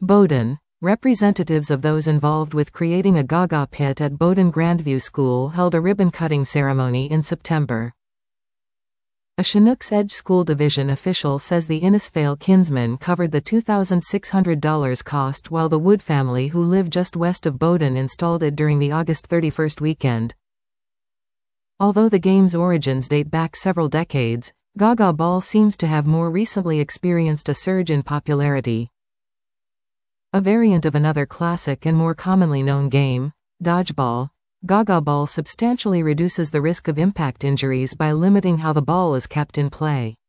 Bowdoin. Representatives of those involved with creating a Gaga pit at Bowdoin Grandview School held a ribbon-cutting ceremony in September. A Chinooks Edge School Division official says the Innisfail Kinsman covered the $2,600 cost while the Wood family who live just west of Bowdoin installed it during the August 31st weekend. Although the game's origins date back several decades, Gaga Ball seems to have more recently experienced a surge in popularity. A variant of another classic and more commonly known game, dodgeball, Gaga Ball substantially reduces the risk of impact injuries by limiting how the ball is kept in play.